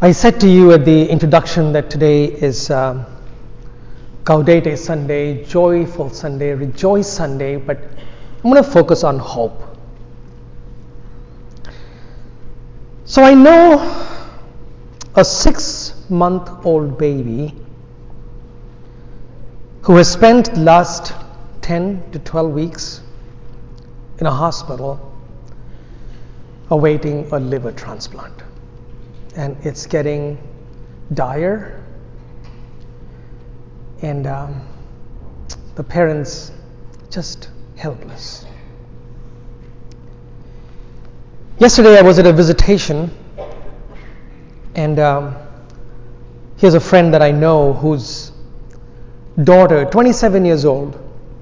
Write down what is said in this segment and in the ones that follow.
I said to you at the introduction that today is Gaudete Sunday, Joyful Sunday, Rejoice Sunday, but I'm going to focus on hope. So I know a 6-month-old baby who has spent the last 10 to 12 weeks in a hospital awaiting a liver transplant. And it's getting dire, and the parents just helpless. Yesterday I was at a visitation, and here's a friend that I know whose daughter, 27 years old,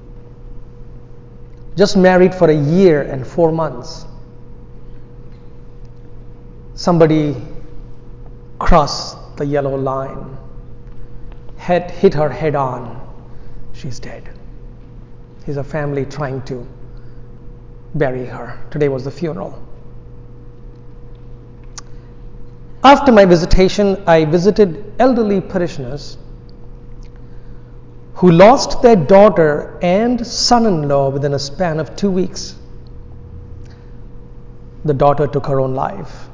just married for a year and 4 months. Somebody crossed the yellow line, hit her head on, she's dead. Here's a family trying to bury her. Today was the funeral. After my visitation, I visited elderly parishioners who lost their daughter and son-in-law within a span of 2 weeks. The daughter took her own life.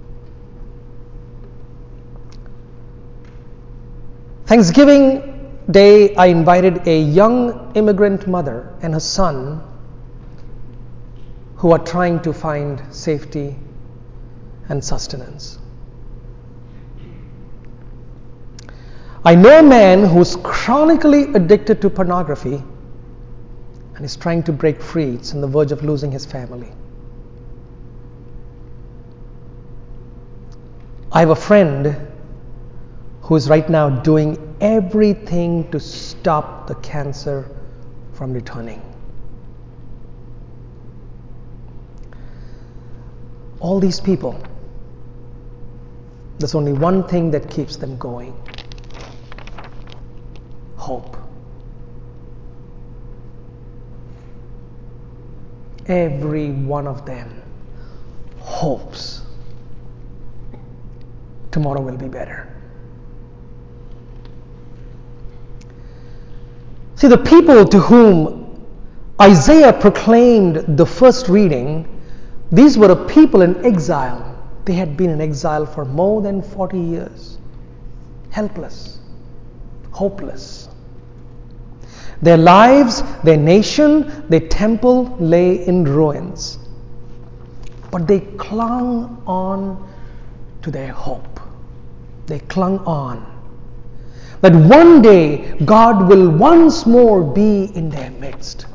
Thanksgiving Day, I invited a young immigrant mother and her son who are trying to find safety and sustenance. I know a man who's chronically addicted to pornography and is trying to break free. It's on the verge of losing his family. I have a friend who is right now doing everything to stop the cancer from returning. All these people, there's only one thing that keeps them going: hope. Every one of them hopes tomorrow will be better. See, the people to whom Isaiah proclaimed the first reading, these were a people in exile. They had been in exile for more than 40 years. Helpless, hopeless. Their lives, their nation, their temple lay in ruins. But they clung on to their hope. They clung on that one day God will once more be in their midst.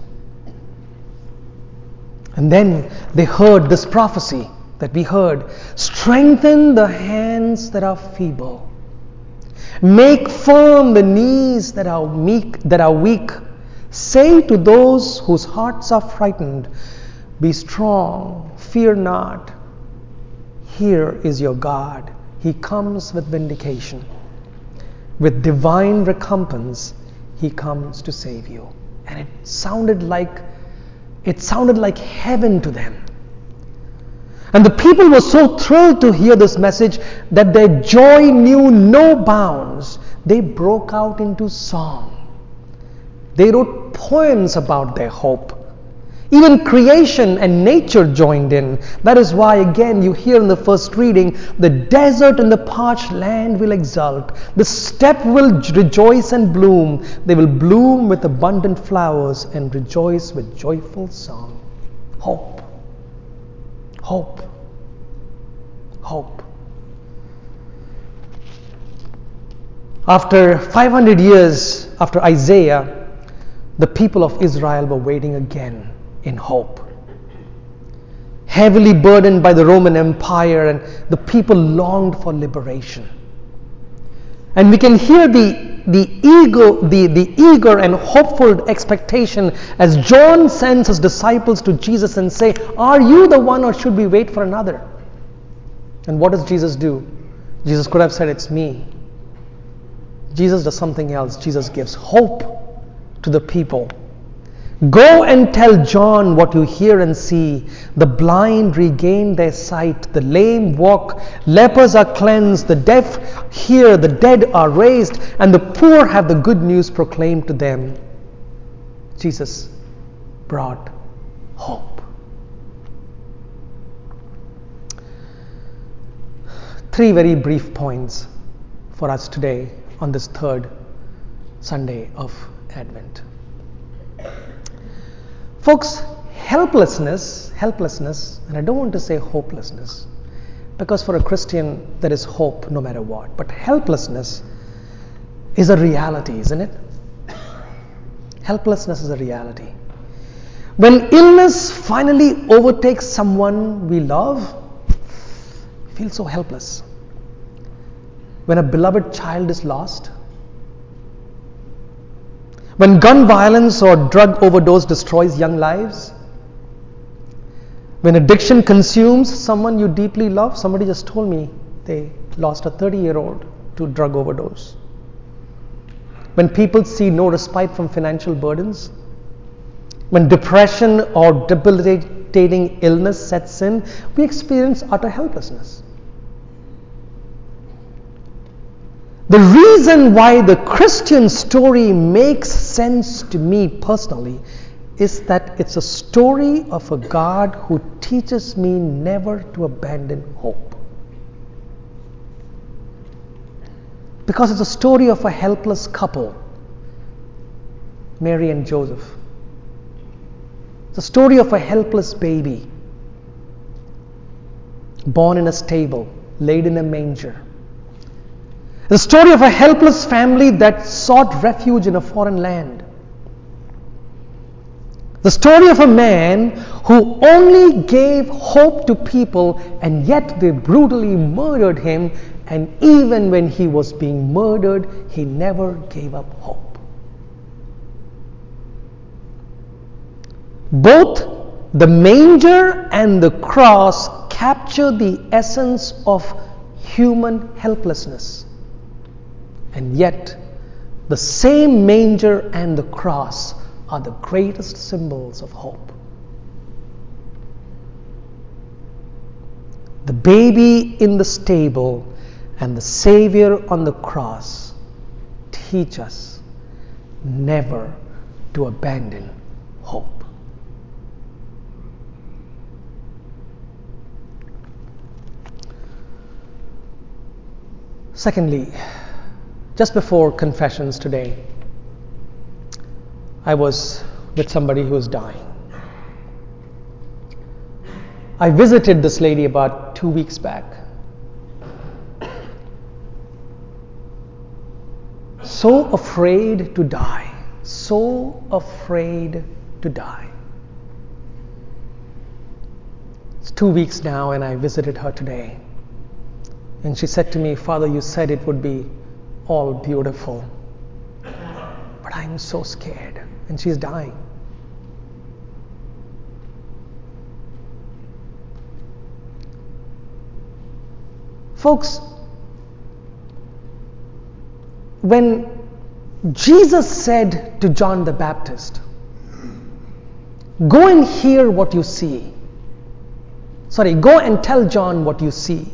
And then they heard this prophecy that we heard: strengthen the hands that are feeble. Make firm the knees that are weak. Say to those whose hearts are frightened, be strong, fear not. Here is your God. He comes with vindication. With divine recompense, He comes to save you. And it sounded like heaven to them. And the people were so thrilled to hear this message that their joy knew no bounds. They broke out into song. They wrote poems about their hope. Even creation and nature joined in. That is why, again, you hear in the first reading, the desert and the parched land will exult. The steppe will rejoice and bloom. They will bloom with abundant flowers and rejoice with joyful song. Hope. Hope. Hope. After 500 years after Isaiah, the people of Israel were waiting again in hope. Heavily burdened by the Roman Empire, and the people longed for liberation. And we can hear the eager and hopeful expectation as John sends his disciples to Jesus and say, are you the one, or should we wait for another? And what does Jesus do? Jesus could have said, it's me. Jesus does something else. Jesus gives hope to the people. Go and tell John what you hear and see. The blind regain their sight, the lame walk, lepers are cleansed, the deaf hear, the dead are raised, and the poor have the good news proclaimed to them. Jesus brought hope. 3 very brief points for us today on this third Sunday of Advent. Folks, helplessness, and I don't want to say hopelessness, because for a Christian there is hope no matter what, but helplessness is a reality, isn't it? Helplessness is a reality. When illness finally overtakes someone we love, we feel so helpless. When a beloved child is lost, when gun violence or drug overdose destroys young lives, when addiction consumes someone you deeply love. Somebody just told me they lost a 30-year-old to drug overdose. When people see no respite from financial burdens, when depression or debilitating illness sets in, we experience utter helplessness. The reason why the Christian story makes sense to me personally is that it's a story of a God who teaches me never to abandon hope. Because it's a story of a helpless couple, Mary and Joseph. It's a story of a helpless baby, born in a stable, laid in a manger. The story of a helpless family that sought refuge in a foreign land. The story of a man who only gave hope to people and yet they brutally murdered him, and even when he was being murdered, he never gave up hope. Both the manger and the cross capture the essence of human helplessness. And yet, the same manger and the cross are the greatest symbols of hope. The baby in the stable and the Savior on the cross teach us never to abandon hope. Secondly, just before confessions today, I was with somebody who was dying. I visited this lady about 2 weeks back. So afraid to die. So afraid to die. It's 2 weeks now, and I visited her today. And she said to me, "Father, you said it would be all beautiful, but I'm so scared." And she's dying. Folks, when Jesus said to John the Baptist, "Go and hear what you see." Go and tell John what you see.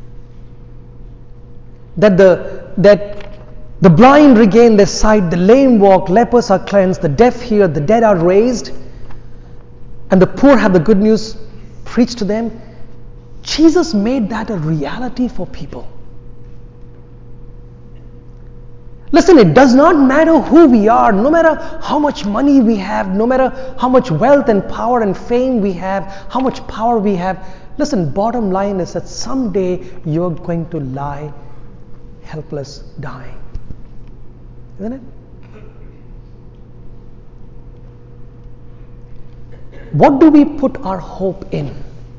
That the blind regain their sight, the lame walk, lepers are cleansed, the deaf hear, the dead are raised, and the poor have the good news preached to them. Jesus made that a reality for people. Listen, it does not matter who we are, no matter how much money we have, no matter how much wealth and power and fame we have, how much power we have. Listen, bottom line is that someday you're going to lie helpless, dying. Isn't it? What do we put our hope in?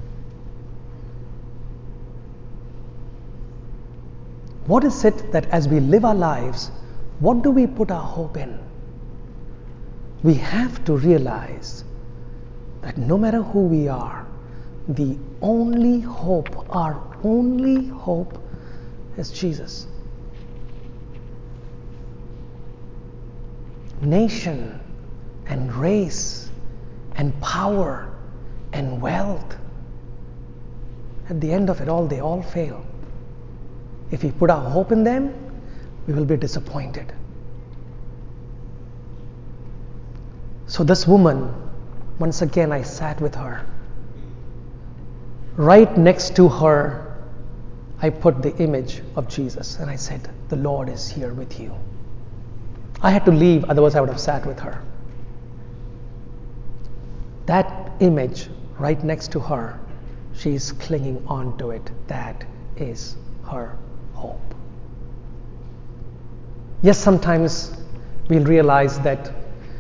What is it that as we live our lives, what do we put our hope in? We have to realize that no matter who we are, the only hope, our only hope is Jesus. Nation and race and power and wealth. At the end of it all, they all fail. If we put our hope in them, we will be disappointed. So this woman, once again I sat with her. Right next to her, I put the image of Jesus and I said, the Lord is here with you. I had to leave, otherwise I would have sat with her. That image right next to her, she is clinging on to it. That is her hope. Yes, sometimes we'll realize that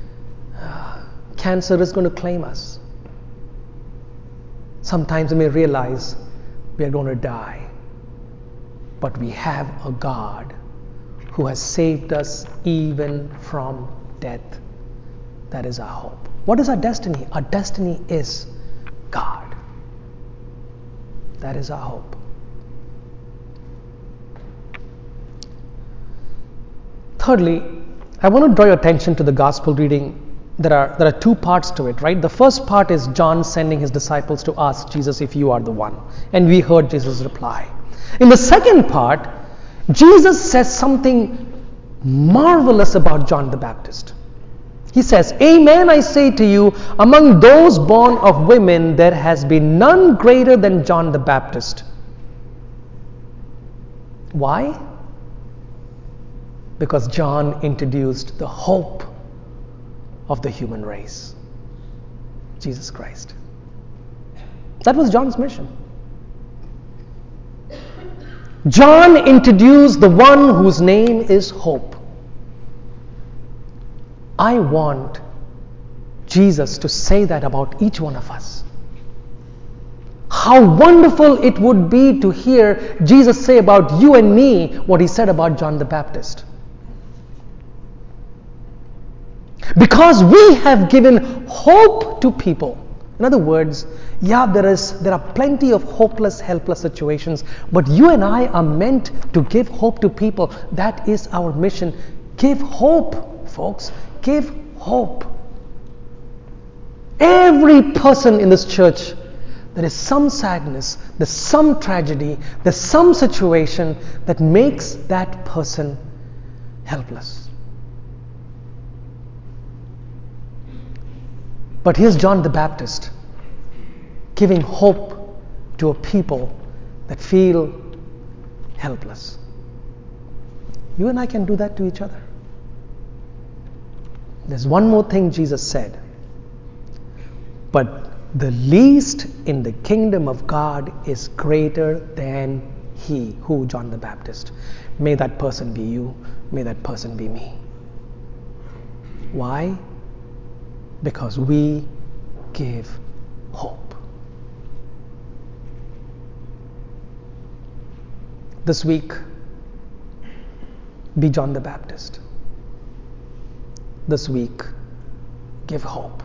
cancer is going to claim us. Sometimes we may realize we are going to die. But we have a God who has saved us even from death. That is our hope. What is our destiny? Our destiny is God. That is our hope. Thirdly, I want to draw your attention to the gospel reading. There are two parts to it, right? The first part is John sending his disciples to ask Jesus if you are the one. And we heard Jesus' reply. In the second part, Jesus says something marvelous about John the Baptist. He says, Amen, I say to you, among those born of women, there has been none greater than John the Baptist. Why? Because John introduced the hope of the human race, Jesus Christ. That was John's mission. John introduced the one whose name is hope. I want Jesus to say that about each one of us. How wonderful it would be to hear Jesus say about you and me what he said about John the Baptist. Because we have given hope to people. In other words, yeah, there are plenty of hopeless, helpless situations, but you and I are meant to give hope to people. That is our mission. Give hope, folks. Give hope. Every person in this church, there is some sadness, there's some tragedy, there's some situation that makes that person helpless. But here's John the Baptist giving hope to a people that feel helpless. You and I can do that to each other. There's one more thing Jesus said. But the least in the kingdom of God is greater than he. Who? John the Baptist. May that person be you. May that person be me. Why? Because we give hope. This week, be John the Baptist. This week, give hope.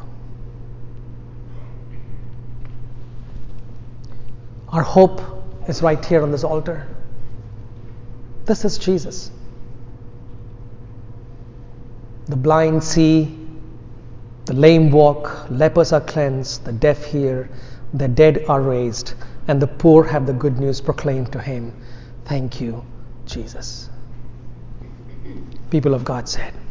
Our hope is right here on this altar. This is Jesus. The blind see, the lame walk, lepers are cleansed, the deaf hear, the dead are raised, and the poor have the good news proclaimed to him. Thank you, Jesus. People of God said,